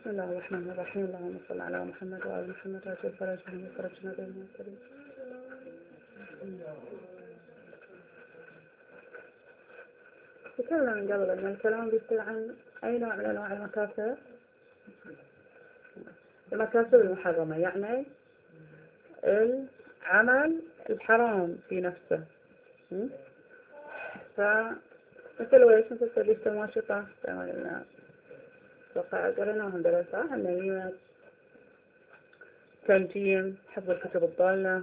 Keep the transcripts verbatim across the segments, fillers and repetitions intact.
بسم الله الرحمن الرحيم. اللهم صل على محمد وآل محمد وعجل فرجهم وفرجنا بهم الكريم. تكلم من قبل أن الكلام بيصير عن أي نوع من أنواع المكاسب؟ المكاسب المحرمة، يعني العمل الحرام في نفسه. فمثل ويش مثل سبيل المواشطة كما قلنا توقع قريناهم دراسة النميمة، تنجيم، حفظ الكتب الضالة،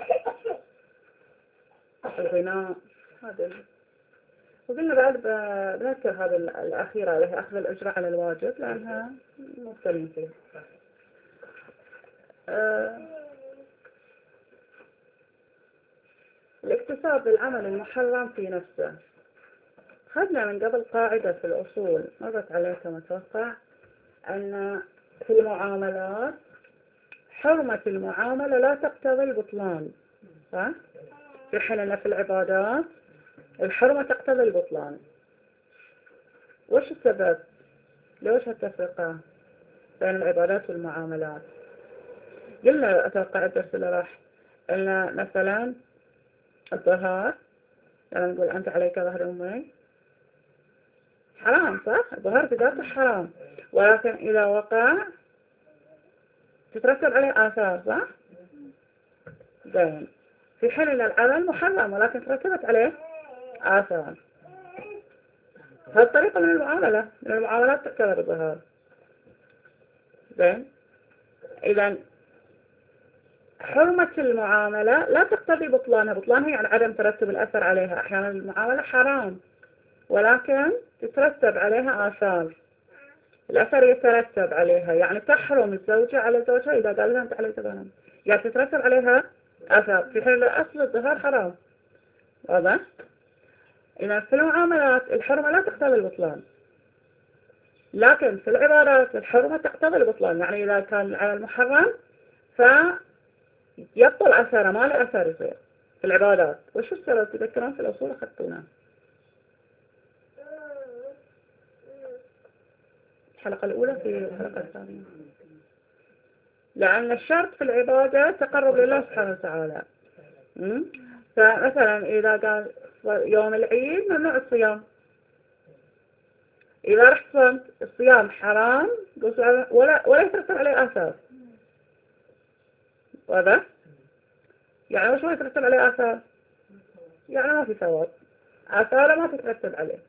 الغناء، هذا. وقلنا بعد بنذكر هذا الأخيرة اللي هي أخذ الأجرة على الواجب لأنها مختلفة فيها. أه الاكتساب بالعمل المحرم في نفسه. خذنا من قبل قاعدة في الأصول مرت عليكم أتوقع أن في المعاملات حرمة المعاملة لا تقتضي البطلان، صح؟ في حين أن في العبادات الحرمة تقتضي البطلان. وش السبب؟ ليش هالتفرقة بين العبادات والمعاملات؟ قلنا أتوقع الدرس اللي راح أن مثلا الظهار لما نقول أنت عليك ظهر أمي حرام، صح؟ الظهار بذاته حرام، ولكن إذا وقع تترتب عليه آثار، صح؟ زين. في حين أن العمل محرم ولكن ترتبت عليه آثار. هذه الطريقة من المعاملة، من المعاملات تعتبر الظهار. زين. إذا حرمة المعاملة لا تقتضي بطلانها، بطلانها يعني عدم ترتب الأثر عليها. أحيانا المعاملة حرام ولكن تترتب عليها آثار، الأثر يترتب عليها، يعني تحرم الزوجة على زوجها إذا قال لها أنت عليك ظهر، يعني تترتب عليها آثار، في حين أصل الظهار حرام. واضح؟ إذا في المعاملات الحرمة لا تقتضي البطلان، لكن في العبادات الحرمة تقتضي البطلان، يعني إذا كان العمل محرم فيبطل أثره، ما له أثر يصير في العبادات. وش السبب؟ تذكرون في الأصول أخذتونا الحلقة الأولى في الحلقة الثانية. لأن الشرط في العبادة تقرب لله سبحانه وتعالى. فمثلا إذا قال يوم العيد ممنوع الصيام، إذا رحت صمت الصيام حرام ولا ولا يترتب عليه آثار. واضح؟ يعني وش ما يترتب عليه آثار؟ يعني ما في ثواب، آثاره ما تترتب عليه.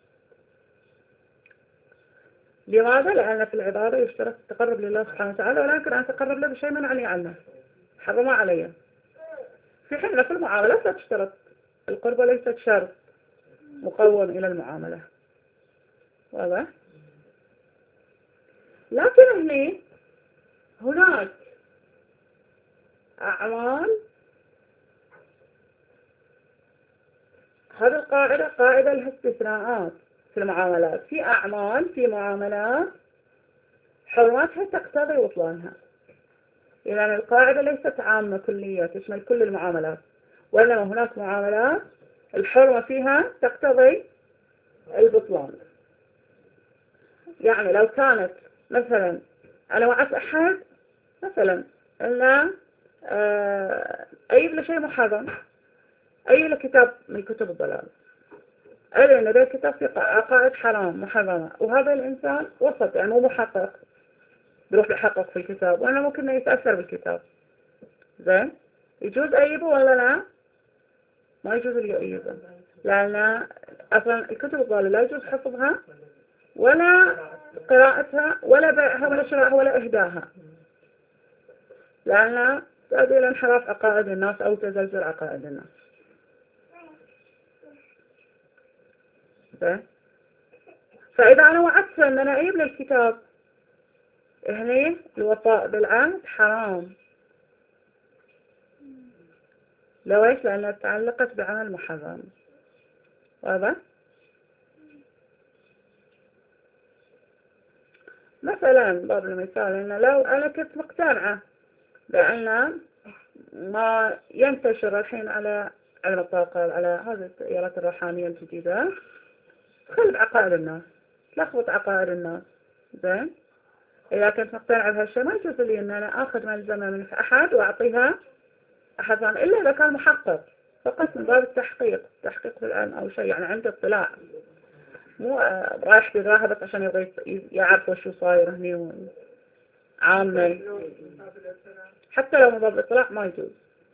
لماذا؟ لأن في العبادة يشترط التقرب لله سبحانه وتعالى، ولا يمكن أن تقرب له بشيء منعني عنه، حرم عليه. في حين في المعاملات لا تشترط، القربة ليست شرط مقوم إلى المعاملة. واضح؟ لكن هني هناك أعمال، هذه القاعدة قاعدة لها استثناءات في المعاملات. في أعمال في معاملات حرمتها تقتضي بطلانها. إذن القاعدة ليست عامة كلية تشمل كل المعاملات، وإنما هناك معاملات الحرمة فيها تقتضي البطلان. يعني لو كانت مثلا أنا وعدت أحد مثلا أن أجيب له شيء محرم، أجيب له كتاب من كتب الضلال، قال إن هذا الكتاب فيه عقائد حرام محرمة، وهذا الإنسان وسط يعني مو محقق بيروح يحقق في الكتاب، وأنا ممكن يتأثر بالكتاب. زين، يجوز أجيبه ولا لا؟ ما يجوز اللي أجيبه، لأن أصلا الكتب الضالة لا يجوز حفظها ولا قراءتها ولا بيعها ولا شرائها ولا إهداها، لأن تؤدي إلى انحراف عقائد الناس أو تزلزل عقائد الناس. زين، فإذا أنا وعدت أن أنا أجيب للكتاب، هني الوفاء بالعهد حرام. لو إيش؟ لأنها تعلقت بعمل محرم. واضح؟ مثلا باب المثال إن لو أنا كنت مقتنعة بأن ما ينتشر الحين على علم الطاقة، على هذه التيارات الروحانية الجديدة، تخلب عقائد الناس، تلخبط عقائد الناس. زين، إذا كنت مقتنعة بهالشيء ما يجوز لي أن أنا آخذ ملزمة من أحد وأعطيها أحد ثاني إلا إذا كان محقق فقط من باب التحقيق، تحقيق في العلم أو شيء يعني عنده اطلاع، مو آه، رايح يراها بس عشان يبغى يعرف وشو صاير هني عامل. حتى لو من باب الاطلاع ما يجوز،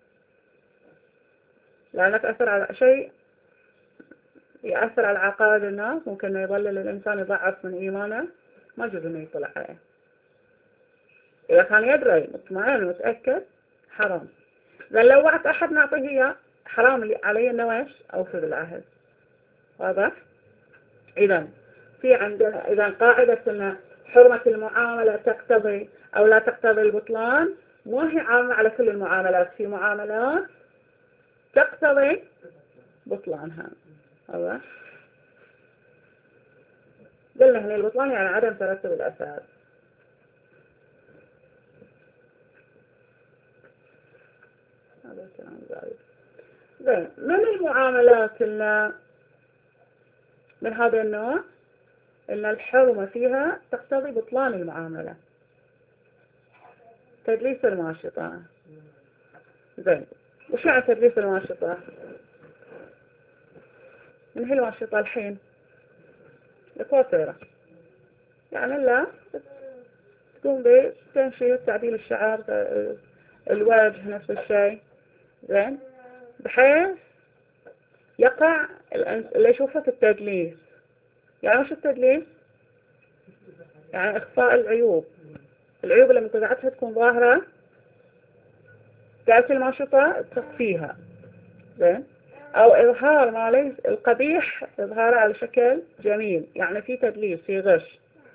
لأنه تأثر على شيء يأثر على عقائد الناس، ممكن يضلل الإنسان يضعف من إيمانه، ما يجوز إنه يطلع عليه. إذا كان يدري مطمئن ومتأكد حرام. لأن لو وعدت أحد نعطيه إياه حرام علي إنه إيش أوفي بالعهد. واضح؟ إذا في عندنا إذا قاعدة إن حرمة المعاملة تقتضي أو لا تقتضي البطلان، مو هي عامة على كل المعاملات، في معاملات تقتضي بطلانها. واضح؟ قلنا هنا البطلان يعني عدم ترتب الأثار. هذا كلام زائد. زين، من المعاملات اللي من هذا النوع إن الحرمة فيها تقتضي بطلان المعاملة؟ تدليس الماشطة. زين، وش يعني تدليس الماشطة؟ من هي الماشطة الحين؟ الكوافيرة، يعني لا تقوم بتنشيط تعديل الشعر، الوجه نفس الشيء. زين، بحيث يقع اللي يشوفه في التدليس. يعني وش التدليس؟ يعني إخفاء العيوب، العيوب اللي منتزعتها تكون ظاهرة، قاعدة الماشطة تخفيها. زين، أو إظهار ما ليس القبيح إظهاره على شكل جميل، يعني في تدليس، في غش.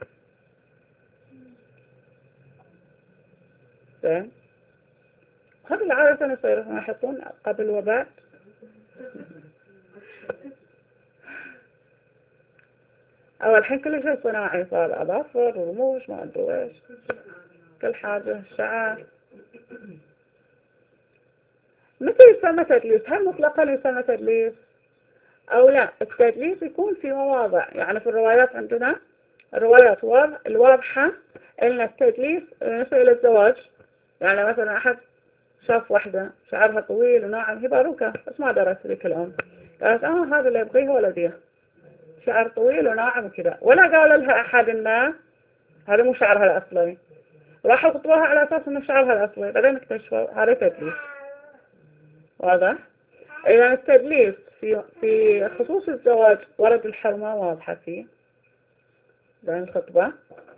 زين، هذا العادة يصيرون يحطون قبل وبعد. أو الحين كل شيء صناعي صار، أظافر ورموش ما أدري إيش، كل حاجة شعر. متى يسمى تدليس؟ هل مطلقا يسمى تدليس أو لا؟ التدليس يكون في مواضع، يعني في الروايات عندنا الروايات الواضحة إن التدليس بالنسبة إلى الزواج، يعني مثلا أحد شاف واحدة شعرها طويل وناعم، هي باروكة بس ما درت ذيك الأم، قالت آه هذا اللي يبغيه ولديه، شعر طويل وناعم كذا، ولا قال لها أحد إنه هذا مو شعرها الأصلي، راحوا خطوها على أساس إنه شعرها الأصلي، بعدين اكتشفوا هذا تدليس. واضح؟ إذا التدليس في في خصوص الزواج ورد الحرمة واضحة فيه بين الخطبة،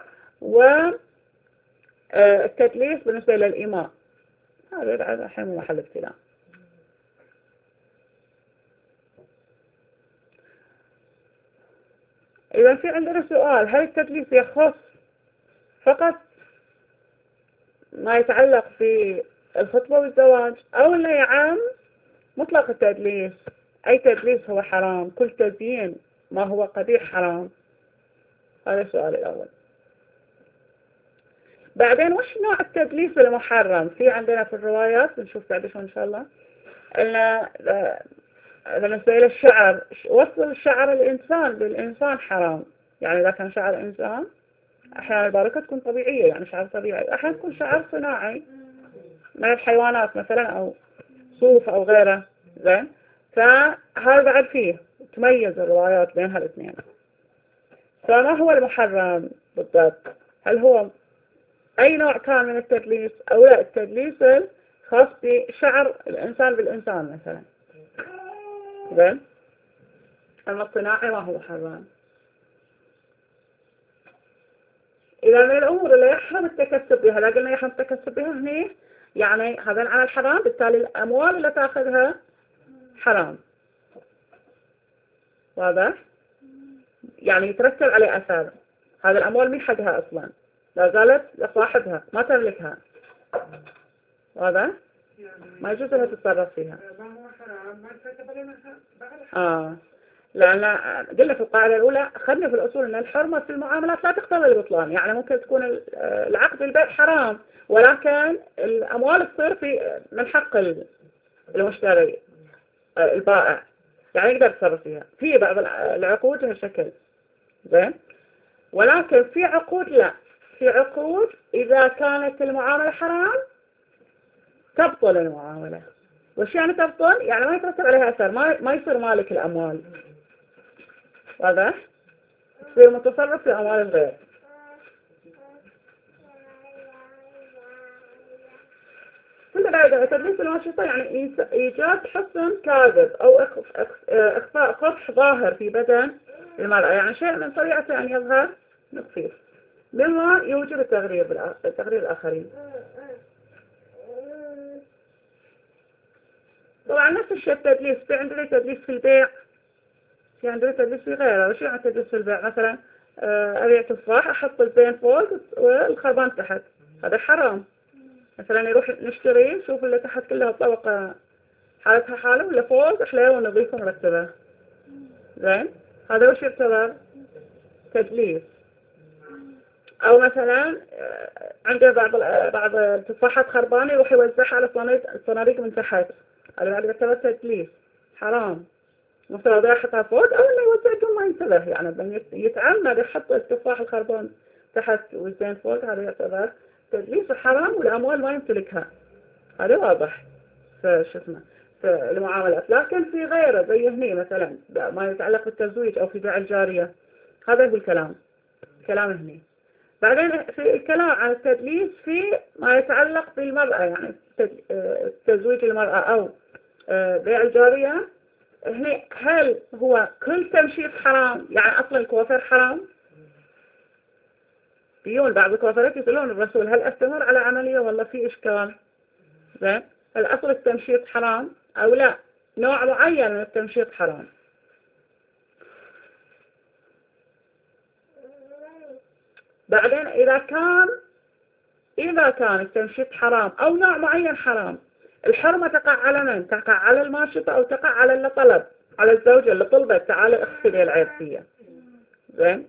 والتدليس بالنسبة للإمام هذا الحين محل ابتلاء. إذا في عندنا سؤال، هل التدليس يخص فقط ما يتعلق في الخطبة والزواج أو لا يعم مطلق التدليس؟ أي تدليس هو حرام، كل تزيين ما هو قبيح حرام؟ هذا السؤال الأول. بعدين وش نوع التدليس المحرم؟ في عندنا في الروايات بنشوف بعد شو إن شاء الله إن بالنسبة إلى الشعر، وصل شعر الإنسان بالإنسان حرام. يعني إذا كان شعر الإنسان أحيانا الباركة تكون طبيعية، يعني شعر طبيعي، أحيانا تكون شعر صناعي من الحيوانات مثلا أو صوف أو غيره. زين، فهذا بعد فيه تميز الروايات بين هالاثنين. فما هو المحرم بالضبط؟ هل هو أي نوع كان من التدليس أو لا التدليس خاص بشعر الإنسان بالإنسان مثلا؟ زين، أما الصناعي ما هو حرام. إذا من الأمور اللي يحرم التكسب بها، لا قلنا يحرم التكسب بها هنا، يعني هذا على الحرام، بالتالي الأموال اللي تأخذها حرام. واضح؟ يعني يترتب عليه أثار. هذا الأموال مين حقها أصلا، لا زالت لصاحبها ما تملكها. واضح؟ ما يجوز أنها تتصرف فيها. آه لأن قلنا في القاعدة الأولى خلنا في الأصول أن الحرمة في المعاملات لا تقتضي البطلان، يعني ممكن تكون العقد البيع حرام ولكن الأموال تصير في من حق المشتري البائع، يعني يقدر يتصرف فيها. في بعض العقود هالشكل. زين، ولكن في عقود لا، في عقود إذا كانت المعاملة حرام تبطل المعاملة. وش يعني تبطل؟ يعني ما يترتب عليها أثر، ما ما يصير مالك الأموال، واضح؟ يصير متصرف في أموال الغير. كل هذا تدليس الواسطة يعني إيجاد حسن كاذب أو إخفاء قبح ظاهر في بدن المرأة، يعني شيء من طريقته أن يظهر نقصير مما يوجب التغرير بالتغرير الآخرين. طبعا نفس الشيء التدليس، في عندنا تدليس في البيع، في عندنا تدليس في غيره. وش يعني تدليس في البيع؟ مثلا أبيع تفاح أحط الزين فوق والخربان تحت، هذا حرام. مثلا يروح نشتري شوف اللي تحت كلها طبقة حالتها حالة ولا فوق أحلى ونظيفة مرتبة، زين، هذا وش يعتبر تدليس. أو مثلا عنده بعض بعض التفاحات خربانة يروح يوزعها على صناديق من تحت، هذا بعد يعتبر تدليس حرام. مثلا يحطها فوق أو إنه يوزع بدون ما ينتبه، يعني يتعمد يحط التفاح الخربان تحت والزين فوق، هذا يعتبر تدليس حرام والأموال ما يمتلكها. هذا واضح في شو اسمه في المعاملات. لكن في غيره زي هني مثلا ما يتعلق بالتزويج أو في بيع الجارية، هذا هو الكلام كلام هني. بعدين في الكلام عن التدليس في ما يتعلق بالمرأة، يعني تزويج المرأة أو بيع الجارية. هني هل هو كل تمشيط حرام؟ يعني أصل الكوافير حرام؟ بيقول بعض الكوافيرات يسألون الرسول هل أستمر على عملية ولا في إشكال؟ زين، هل أصل التمشيط حرام أو لا؟ نوع معين من التمشيط حرام. بعدين إذا كان إذا كان التمشيط حرام أو نوع معين حرام، الحرمة تقع على من؟ تقع على الماشطة أو تقع على اللي طلب، على الزوجة اللي طلبت تعالى اغسلي العيب فيها، زين،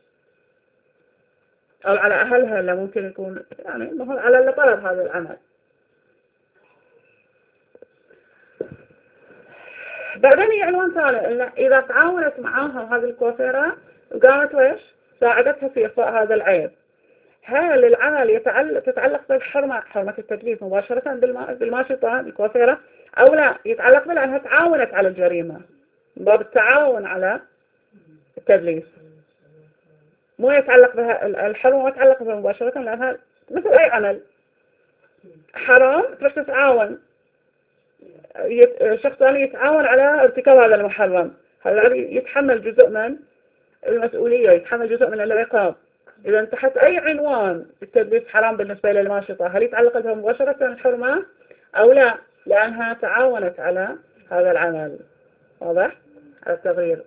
أو على أهلها اللي ممكن يكون يعني المهم على اللي طلب هذا العمل. بعدين هي عنوان ثاني، إذا تعاونت معاها هذه الكوافيرة وقامت ويش ساعدتها في إخفاء هذا العيب، هل العمل يتعلق تتعلق بالحرمة حرمة التدليس مباشرة بالماشطة الكوافيرة أو لا يتعلق بها أنها تعاونت على الجريمة، باب التعاون على التدليس، مو يتعلق بها الحرمة، ما يتعلق بها مباشرة لأنها مثل أي عمل حرام بس تتعاون شخص ثاني يتعاون على ارتكاب هذا المحرم، هذا يتحمل جزء من المسؤولية، يتحمل جزء من العقاب. إذا تحت أي عنوان التدليس حرام بالنسبة للماشطة، هل يتعلق بها مباشرة الحرمة أو لا؟ لأنها تعاونت على هذا العمل، واضح؟ على التغيير.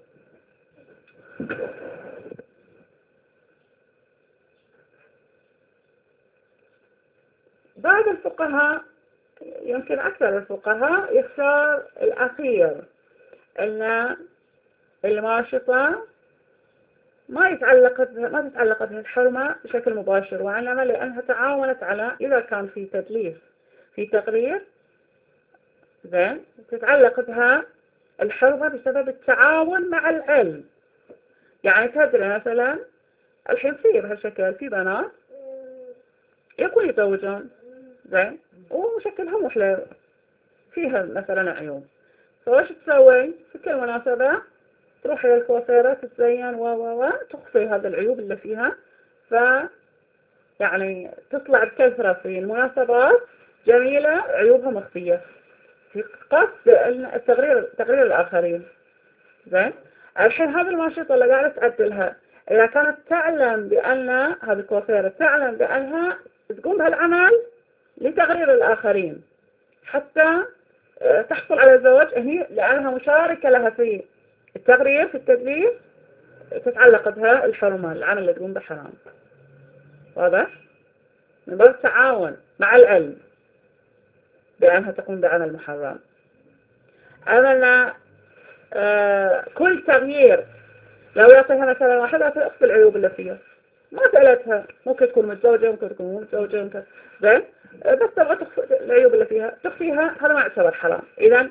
بعض الفقهاء يمكن أكثر الفقهاء يختار الأخير، أن الماشطة ما يتعلق ما تتعلق بها الحرمة بشكل مباشر، وإنما لأنها تعاونت على إذا كان في تدليس في تقرير، زين، تتعلق بها الحرمة بسبب التعاون مع العلم. يعني تدري مثلا الحين في بهالشكل في بنات يكون يتزوجون، زين، وشكلها محلى فيها مثلا عيوب، فوش تسوي في كل مناسبة تروح إلى الكوافيرة تتزين و و و تخفي هذه العيوب اللي فيها، ف يعني تطلع بكثرة في المناسبات جميلة عيوبها مخفية في قصد التغرير تغرير الآخرين، زين. الحين هذه الماشطة اللي قاعدة تعدلها إذا كانت تعلم بأن هذه الكوافيرة تعلم بأنها تقوم بهالعمل لتغرير الآخرين حتى تحصل على الزواج، هي لأنها مشاركة لها في التغرير في التدليس، تتعلق بها الحرمة، العمل اللي تقوم بحرام، واضح؟ من باب التعاون مع العلم بأنها تقوم بعمل محرم. أما آه كل تغيير لو يعطيها مثلا واحدة تخفي العيوب اللي فيها، ما سألتها، ممكن تكون متزوجة ممكن تكون مو متزوجة ممكن، زين، بس تبغى تخفي العيوب اللي فيها تخفيها، هذا ما يعتبر حرام. إذا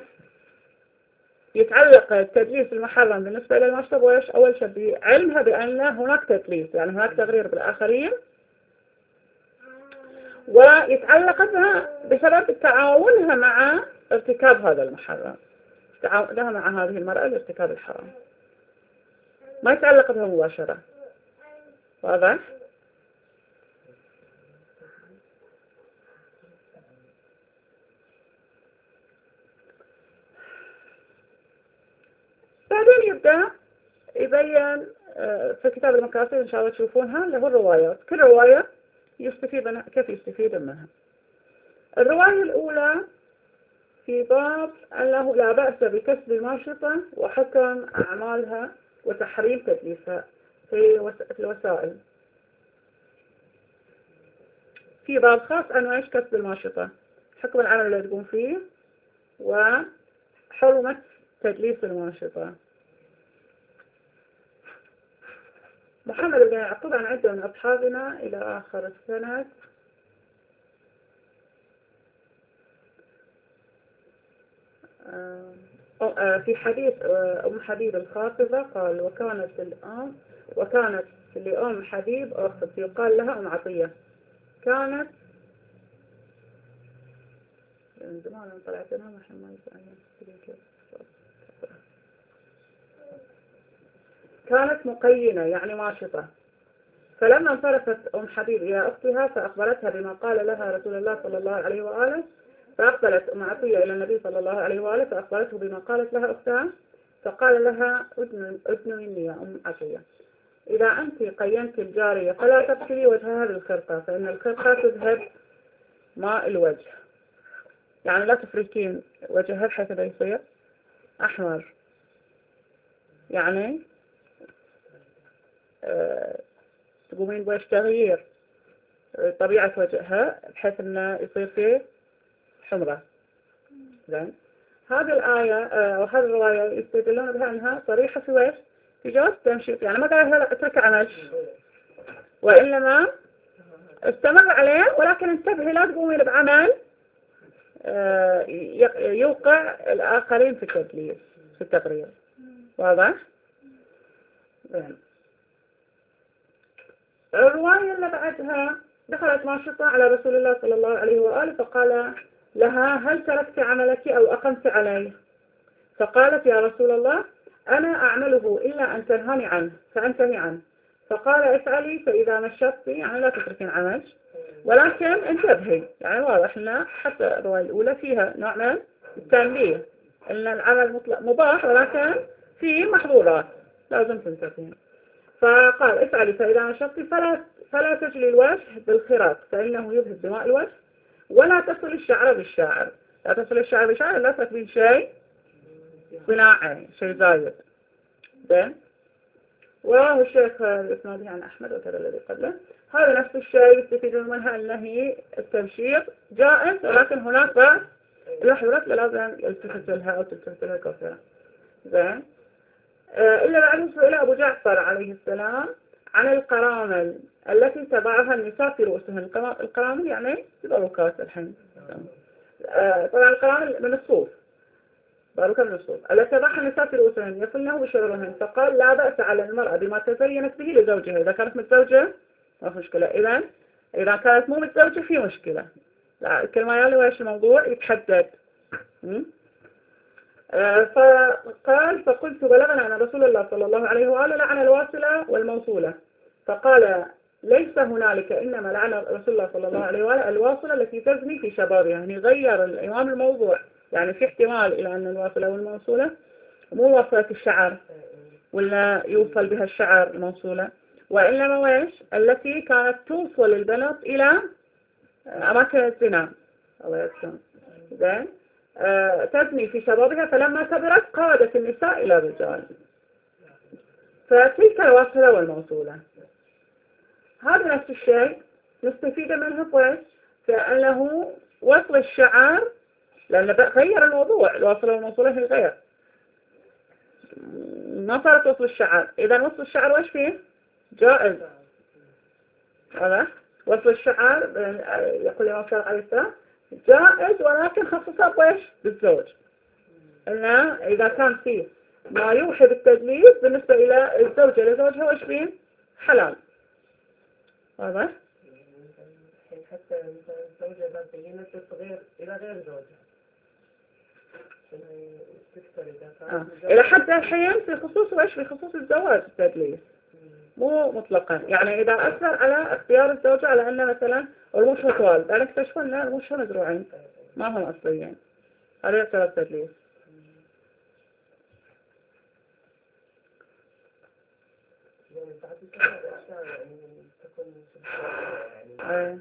يتعلق التدليس المحرم بالنسبة للمشرب ويش أول شيء بعلمها بأن هناك تدليس، يعني هناك تغرير بالآخرين ويتعلق بها بسبب تعاونها مع ارتكاب هذا المحرم، تعاونها مع هذه المرأة لارتكاب الحرام، ما يتعلق بها مباشرة. واضح؟ بعدين يبدأ يبين في كتاب المقاصد إن شاء الله تشوفونها اللي هو الروايات، كل رواية يستفيد منها كيف يستفيد منها. الرواية الأولى في باب أنه لا بأس بكسب الماشطة وحكم أعمالها وتحريم تدليسها في الوسائل. في باب خاص أنه إيش كسب الماشطة، حكم العمل اللي تقوم فيه وحرمة تدليس الماشطة. محمد بن يعقوب عن عدة من أصحابنا إلى آخر السنة. في حديث أم حبيب الخاطبة قال وكانت الأم وكانت لأم حبيب أخت يقال لها أم عطية، كانت من زمان طلعت لها محمد كانت مقينة يعني ماشطة. فلما انصرفت أم حبيب إلى أختها فأخبرتها بما قال لها رسول الله صلى الله عليه وآله، فأقبلت أم عطية إلى النبي صلى الله عليه وآله فأخبرته بما قالت لها أختها، فقال لها أذنيني يا أم عطية، إذا أنت قيمت الجارية فلا تغسلي وجهها بالخرقة، فإن الخرقة تذهب ماء الوجه، يعني لا تفركين وجهها بحيث لا يصير أحمر، يعني أه تقومين بوش تغيير طبيعة وجهها بحيث أنه يصير فيه حمرة. زين، هذه الآية أو هذه الرواية يستدلون بها أنها صريحة في وش في جواز التمشيط، يعني ما قال لها اترك عمل وإنما استمر عليه، ولكن انتبهي لا تقومين بعمل يوقع الآخرين في التدليس في التقرير. واضح؟ زين. الرواية اللي بعدها دخلت ماشطة على رسول الله صلى الله عليه وآله فقال لها هل تركت عملك أو أقمت عليه؟ فقالت يا رسول الله أنا أعمله إلا أن تنهاني عنه فأنتهي عنه. فقال افعلي فإذا مشطتي، يعني لا تتركين عمل ولكن انتبهي، يعني واضح لنا حتى الرواية الأولى فيها نوع من التنبيه أن العمل مطلق مباح ولكن فيه محظورات لازم تنتبهين. فقال افعلي فإذا مشطتي فلا فلا تجلي الوجه بالخراق فإنه يذهب دماء الوجه، ولا تصل الشعر بالشعر، لا تصل الشعر بالشعر لا تكبين شيء صناعي شيء زايد. زين، وهو الشيخ الإسنادي عن أحمد وكذا الذي قبله. هذا نفس الشيء يستفيدون منها أنه التمشيط جائز، ولكن هناك بعض المحظورات لازم يلتفت لها أو تلتفت لها كثيرا. زين، إلا بعد سئل أبو جعفر عليه السلام عن القرامل التي تبعها النساء في رؤوسهن. القرامل يعني باروكات الحين، طبعا القرامل من الصوف، باروكة من الصوف التي تبعها النساء في رؤوسهن يفلنه بشعرهن. فقال لا بأس على المرأة بما تزينت به لزوجها، إذا كانت متزوجة ما في مشكلة، إذا إذا كانت مو متزوجة في مشكلة. لا الكلمة يالي وإيش الموضوع يتحدد. فقال فقلت بلغنا أن رسول الله صلى الله عليه وآله لعن الواصلة والموصولة. فقال ليس هنالك، إنما لعن رسول الله صلى الله عليه وآله الواصلة التي تزني في شبابها. يعني غير الإمام الموضوع، يعني في احتمال إلى أن الواصلة والموصولة مو وصلة الشعر ولا يوصل بها الشعر الموصولة، وإنما ويش التي كانت توصل البنات إلى أماكن الزنا. الله يسلم. زين، آه تزني في شبابها فلما كبرت قادت النساء إلى الرجال. فتلك الواصلة والموصولة هذا نفس الشيء نستفيد منها بويش فأنه وصل الشعر، لأن غير الموضوع، الواصلة والموصولة هي غير، ما صارت وصل الشعر. إذا وصل الشعر وش فيه؟ جائز. هذا وصل الشعر يقول الإمام الشافعي عليه السلام جائز، ولكن خصصها بويش بالزوج، إنه إذا كان فيه ما يوحي بالتدليس بالنسبة إلى الزوجة لزوجها وش فيه؟ حلال. هذا حتى الزوجة ذات بينت غير إلى غير زوجها آه. إلى حد الحين في خصوص وإيش في خصوص الزواج التدليس مو مطلقا، يعني إذا أثر على اختيار الزوجة على أن مثلا المش والد أنا اكتشفوا أن المش مزروعين ما هم أصليين، هذا يعتبر تدليس. يعني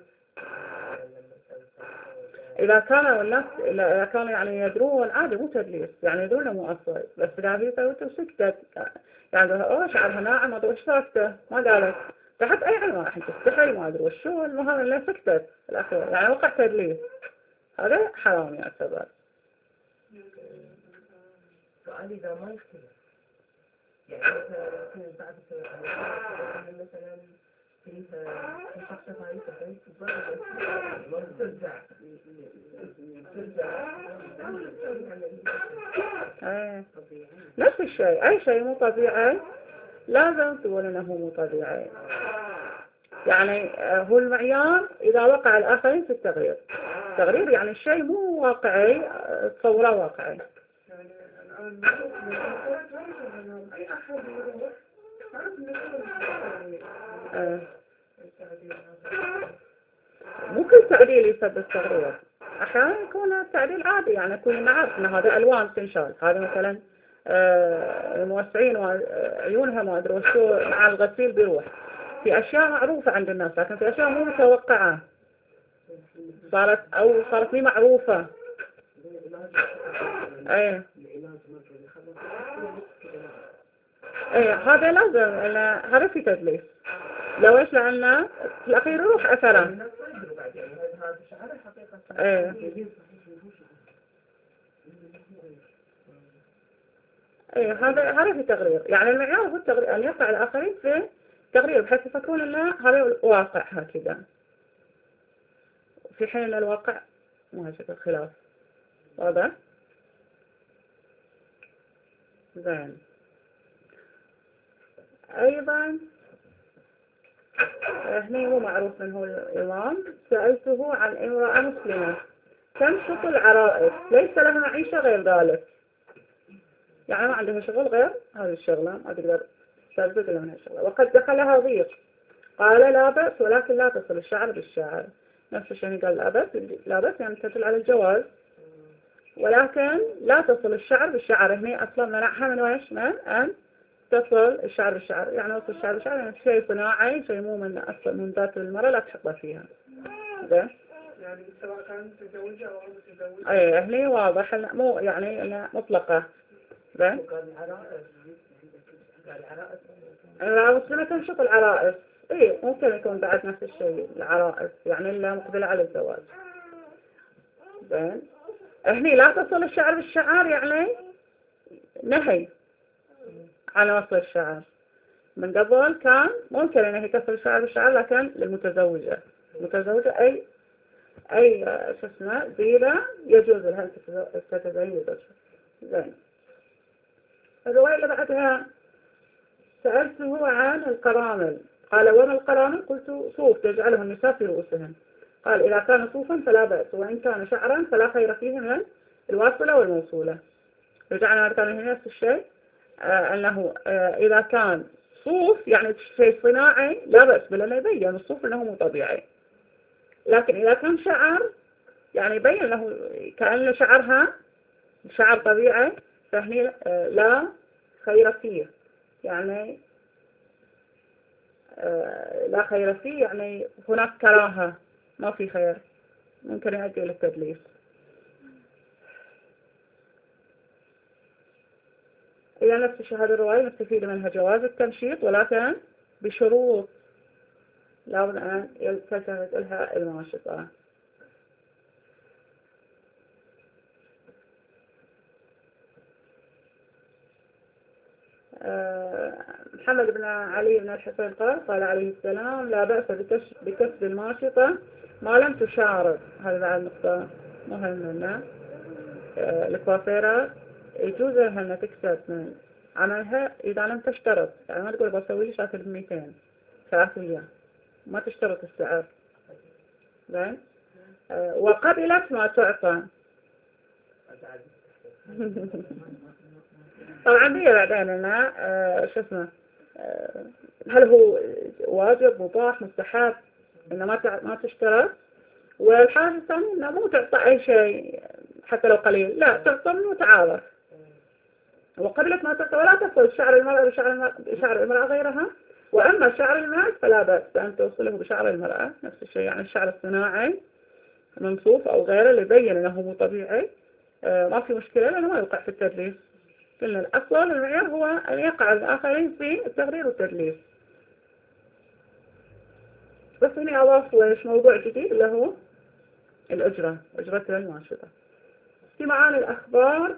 إذا كانوا الناس إذا كانوا يعني يدرون عادي مو تدليس، يعني يدرون مو أصلي، بس إذا هي سوته وسكتت يعني أوه شعرها ناعم ما أدري وش ساكتة ما قالت تحت أي عنوان راح تستحي ما أدري وشو المهم اللي سكتت الأخير يعني وقع تدليس، هذا حرام يعتبر. سؤال إذا ما يختلف يعني مثلا يمكن بعد مثلا فيها في شخص ثاني في البيت وبعد ترجع ترجع نفس الشيء، أي شيء مو طبيعي لازم تقول إنه مو طبيعي، يعني هو المعيار إذا وقع الآخرين في التغيير، التغيير يعني الشيء مو واقعي تصوره واقعي. أي أحد يروح تعرف آه. ممكن تعديل يسبب التغيير، أحيانا يكون التعديل عادي يعني يكون نعرف أن هذا ألوان تنشال، هذا مثلا آه الموسعين وعيونها ما أدري وشو مع الغسيل بيروح، في أشياء معروفة عند الناس لكن في أشياء مو متوقعة صارت أو صارت مي معروفة. أيه ايه هذا لازم هذا في تدليس، لو ايش لأنه في الأخير يروح أثره. ايه ايه هذا هذا في تغيير، يعني المعيار هو التغيير أن يقع الآخرين في تغيير بحيث يفكرون أن هذا واقع هكذا، في حين الواقع ما شكل خلاف. واضح؟ زين. أيضا هنا هو معروف من هو الإمام، سألته عن امرأة مسلمة تنشط العرائس ليس لها معيشة غير ذلك، يعني ما عندها شغل غير هذه الشغلة ما تقدر ترزق لها من الشغلة، وقد دخلها ضيق قال لا بأس ولكن لا تصل الشعر بالشعر، نفس الشيء قال لا بأس لا بأس يعني تدل على الجواز، ولكن لا تصل الشعر بالشعر هنا أصلا منعها من ويش من أن تصل الشعر بالشعر، يعني وصل الشعر بالشعر يعني شيء صناعي شيء مو من أصل من ذات المرأة لا تحطها فيها. ده يعني سواء كانت متزوجة أو غير متزوجة. أي هني واضح مو يعني إنها مطلقة. ده العرائس تنشط العرائس، إيه ممكن يكون بعد نفس الشيء العرائس يعني اللي مقبلة على الزواج. زين هني لا تصل الشعر بالشعر يعني نهي عن وصل الشعر، من قبل كان ممكن انه تصل الشعر بالشعر لكن للمتزوجة، المتزوجة أي أي شو اسمه زينة يجوز لها تتزين زوجها. زين الرواية اللي بعدها سألته عن القرامل قال وما القرامل؟ قلت صوف تجعله النساء في رؤوسهم، قال إذا كان صوفا فلا بأس وإن كان شعرا فلا خير فيه من الواصلة والموصولة. رجعنا كان هنا نفس الشيء آه أنه آه إذا كان صوف يعني شيء صناعي لا بأس بل يبين الصوف أنه مو طبيعي، لكن إذا كان شعر يعني يبين له كأنه شعرها شعر طبيعي فهني آه لا خير فيه، يعني آه لا خير فيه يعني هناك كراهة ما في خير ممكن يؤدي إلى التدليس. هي نفس هذه الرواية نستفيد منها جواز التمشيط ولكن بشروط لابد أن يلتزم لها الماشطة. محمد بن علي بن الحسين قال قال عليه السلام لا بأس بكسب الماشطة ما لم تشارب، هذا بعد نقطة مهمة. الكوافيرة يجوز لها أن تكسب من عملها إذا لم تشترط، يعني ما تقول بسوي لي شاكل بميتين ثلاث أيام ما تشترط السعر. زين. آه وقبلت ما تعطى. طبعا هي بعدين أنا آه شو اسمه آه هل هو واجب مباح مستحب إنه ما ما تشترط. والحاجة الثانية إنه مو تعطى أي شيء حتى لو قليل، لا تعطى منه تعارف. وقبلت ما تعطى ولا تصل شعر المرأة بشعر المرأة, بشعر المرأة غيرها. وأما شعر المرأة فلا بأس أن توصله بشعر المرأة نفس الشيء، يعني الشعر الصناعي منصوف أو غيره اللي يبين أنه مو طبيعي آه ما في مشكلة لأنه ما يوقع في التدليس. قلنا الأصل المعيار هو أن يقع الآخرين في التغرير والتدليس. بس هنا أضاف وش موضوع جديد اللي هو الأجرة، أجرة المناشطة. في معاني الأخبار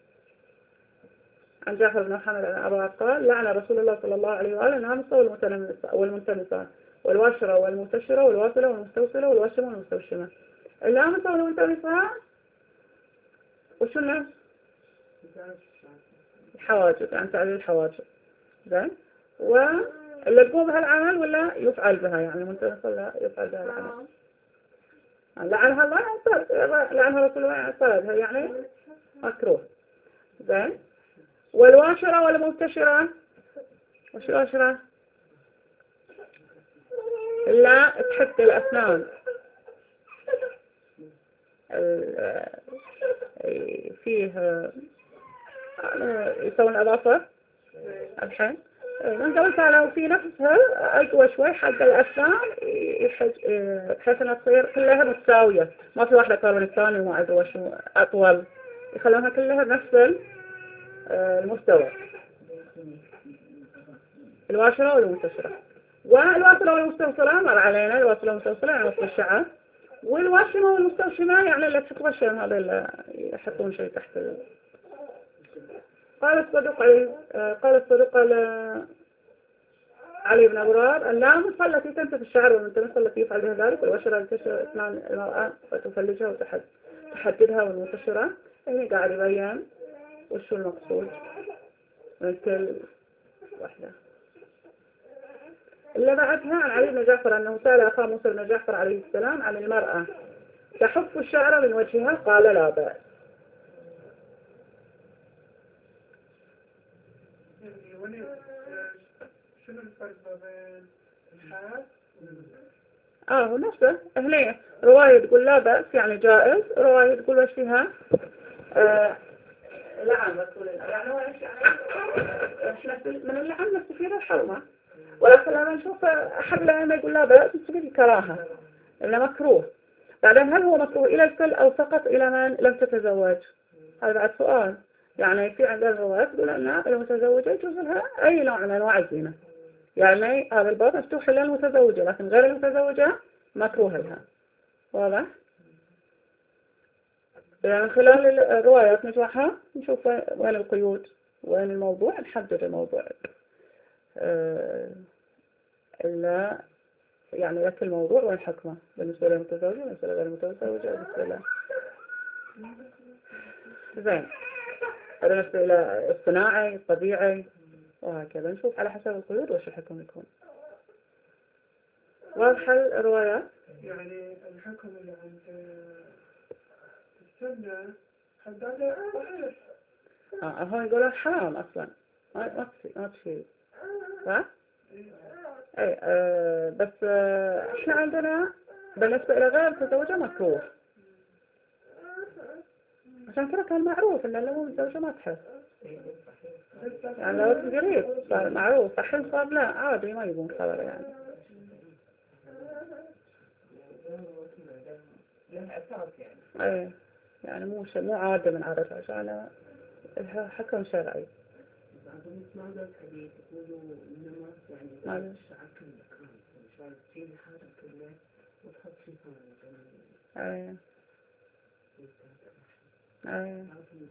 عن جعفر بن محمد عن أبي قال لعن رسول الله صلى الله عليه وآله النامصة والمنتمسة والواشرة والمنتشرة والواصلة والمستوصلة والواشمة والمستوشمة. النامصة والمنتمسة وشو الناس؟ الحواجب، يعني تعديل الحواجب. زين. واللي تقوم بها العمل ولا يفعل بها، يعني المنتمسة لا يفعل بها العمل. لعنها الله يعني لعنها رسول الله يعني يعني مكروه. زين. والواشرة والمنتشرة وش الواشرة؟ لا تحط الأسنان فيه يسوون أظافر الحين من قبل كانوا في نفسها أقوى شوي حق الأسنان بحيث أنها تصير كلها متساوية، ما في واحدة أكبر من الثانية وما أدري وش أطول، يخلونها كلها بنفس المستوى. الواشرة والمنتشرة. والواشرة والمستوصلة مر علينا. الواشرة والمستوصلة يعني وصل الشعر. والواشمة والمستوشمة يعني اللي تتغشم، هذا اللي يحطون شيء تحت. قال الصدق قال الصدق علي بن أبرار النامصة التي تنتف الشعر والمنتمسة التي يفعل بها ذلك. والواشرة التي تشعر اسنان المرأة وتفلجها وتحددها. والمنتشرة هنا قاعد يبين وشو المقصود من كل واحدة. اللي بعدها عن علي بن جعفر أنه سأل أخاه موسى بن جعفر عليه السلام عن المرأة تحف الشعر من وجهها قال لا بأس. شنو الفرق بين الحاد اه هو نفسه. هنا رواية تقول لا بأس يعني جائز، رواية تقول وش فيها آه لعن رسول الله، يعني هو ايش يعني احنا من اللعن نستفيد الحرمة، ولكن لما نشوف أحد لما يقول لا بأس نستفيد الكراهة إنه مكروه. بعدين هل هو مكروه إلى الكل أو فقط إلى من لم تتزوج؟ هذا بعد سؤال. يعني في عندنا روايات تقول أن المتزوجة يجوز لها أي نوع من أنواع الزينة، يعني هذا الباب مفتوح للمتزوجة لكن غير المتزوجة مكروه لها. واضح؟ يعني من خلال الروايات نجمعها نشوف وين القيود وين الموضوع، نحدد الموضوع أه إلا يعني لك الموضوع وين حكمه بالنسبة للمتزوجة بالنسبة لغير المتزوجة بالنسبة له. زين. بالنسبة إلى الصناعي الطبيعي وهكذا نشوف على حسب القيود وش الحكم يكون. واضحة الروايات؟ يعني الحكم اللي عند السنة حدادة صحيح. اه هو يقولون حرام أصلا ما ما تفي ما تفي صح؟ اي آه بس آه احنا عندنا بالنسبة إلى غير المتزوجة مكروه، عشان كده كان معروف إن اللي مو متزوجة ما تحس، يعني لو قريب صار معروف الحين صار لا عادي ما يبون خبر يعني. ايه يعني مو شيء مو عادة من عادة عشان حكم شرعي. معلش. ايه ايه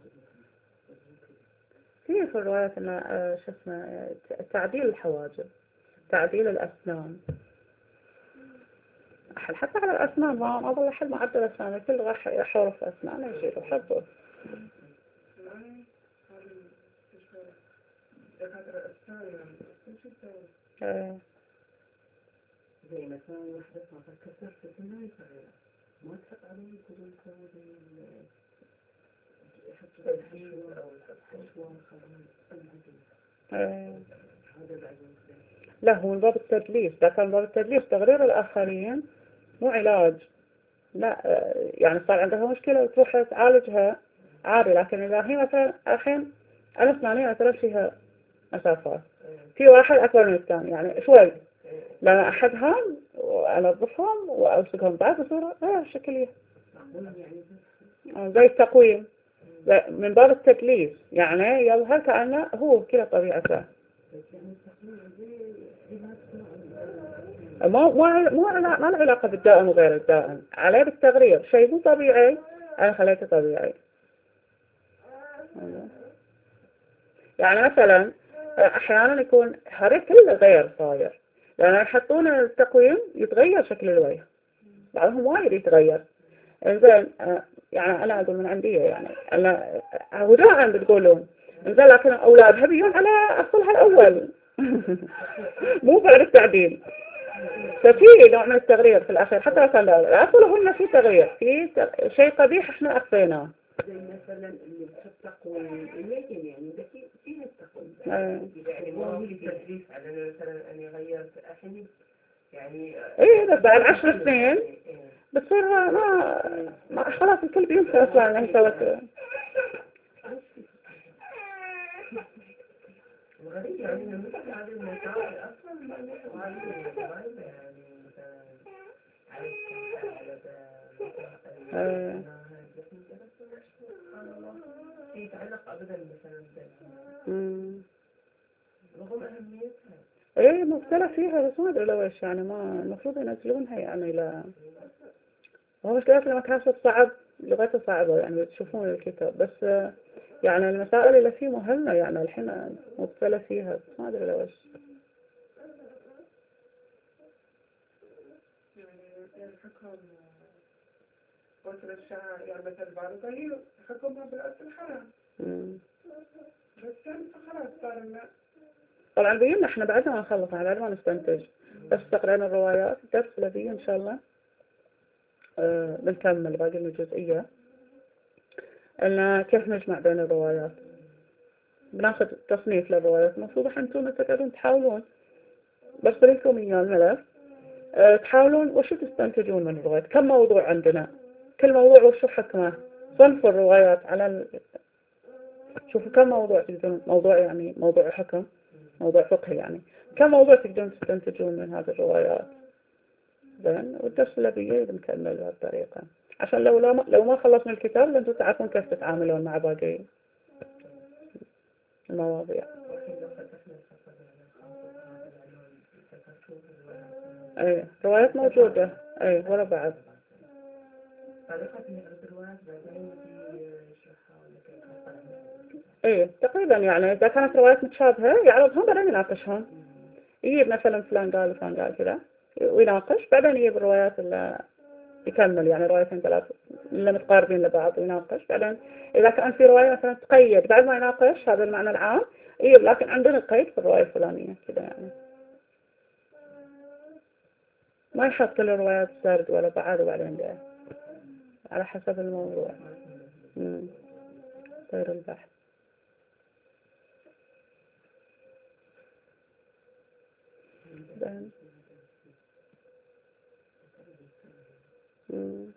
في في الروايات ان شو اسمه تعديل الحواجب تعديل الأسنان، حتى على الأسنان ما أظل أحد معدل أسنان كل راح يحرف أسنان يشيل وحبه. زي مثلا واحدة صارت كسر في سنة صغيرة ما تحط عليه يقولون سووا زي ال يحطوا الحشو أو الحشوة خلاص آه. هذا بعد مثل لا، هو من باب التدليس، ده كان باب التدليس تغرير الآخرين، مو علاج. لا، آه، يعني صار عندها مشكلة وتروح تعالجها عادي، لكن إذا هي مثلا الحين أنا ثمانين مثلا فيها مسافات، في واحد أكبر من الثاني يعني شوي، لما أحدهم وأنظفهم وأمسكهم بعد بصورة غير شكلية، زي التقويم، من باب التدليس، يعني يظهر كأنه هو كذا طبيعته. مو مو مو علا- ما له علاقة بالدائم وغير الدائم، عليه بالتغيير، شيء مو طبيعي أنا خليته طبيعي. يعني مثلا أحيانا يكون هذا كله غير صاير، لأن يحطون التقويم يتغير شكل الوجه، بعضهم وايد يتغير. إنزين آه، يعني أنا أقول من عندي، يعني أنا هداء بتقولون إنزين، لكن أولادها بيجون على أصلها الأول مو بعد التعديل. ففي نوع من التغيير في الأخير، حتى لو كان لا أصله هن في تغيير، في تغ- شيء قبيح إحنا أخفيناه. زي مثلا اللي بتحط تقويم الميتين يعني بس فيها التقويم آه. يعني مو هو التدريس على أنا مثلا أني غيرت أحياني يعني إيه بس بعد عشر سنين بتصير ما, ما خلاص الكل بينسى أصلا أنها سوت. وغريب يعني إنه مثل هذه المسائل أصلا ما نحن عليه ما يعني مثلا على الكلام على ذا آه. سبحان الله يتعلق أبدا مثلا مم. رغم أهميتها. إيه مبتلى فيها، بس ما أدري لو إيش يعني، ما المفروض ينزلونها يعني. لا هو مشكلة لما كانت صعب، لغته صعبة يعني تشوفون الكتاب، بس آه، يعني المسائل اللي فيه مهمة يعني الحين مبتلى فيها، بس ما أدري لو إيش. يعني الحكم وصل الشعر يعني مثل بعض القليل حكمها بالأصل حرام، مم. بس يعني خلاص صار لنا. طبعا بينا احنا بعدنا ما نخلص، احنا بعد ما نستنتج، بس تقرأنا الروايات الدرس الذي ان شاء الله آه بنكمل باقي الجزئية، ان كيف نجمع بين الروايات، بناخذ تصنيف للروايات. المفروض انتم تقدرون تحاولون، برسل لكم اياه الملف، أه تحاولون وشو تستنتجون من الروايات، كم موضوع عندنا، كل موضوع وشو حكمه، صنفوا الروايات على ال... شوفوا كم موضوع تقدرون، موضوع يعني موضوع حكم، موضوع فقهي يعني، كم موضوع تقدرون تستنتجون من هذه الروايات. زين، والدرس اللي بيجي بنكمل بهذه الطريقة، عشان لو لو لو ما خلصنا الكتاب لأنتم تعرفون كيف تتعاملون مع باقي المواضيع. ايه روايات موجودة، ايه ورا بعض. ايه تقريبا يعني اذا كانت روايات متشابهة يعرضهم بعدين يناقشهم، يجيب مثلا فلان قال وفلان قال كذا ويناقش، بعدين يجيب الروايات اللي يكمل يعني روايتين ثلاث اللي متقاربين لبعض ويناقش. بعدين إذا كان في رواية مثلا تقيد بعد ما يناقش هذا المعنى العام، إيه لكن عندنا قيد في الرواية الفلانية كذا يعني، ما يحط كل الروايات سرد ولا بعض وبعدين ده على حسب الموضوع. امم غير البحث. امم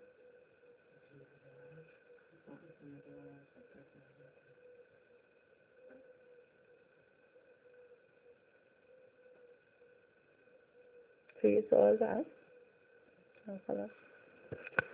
في سؤال بعد؟ خلاص.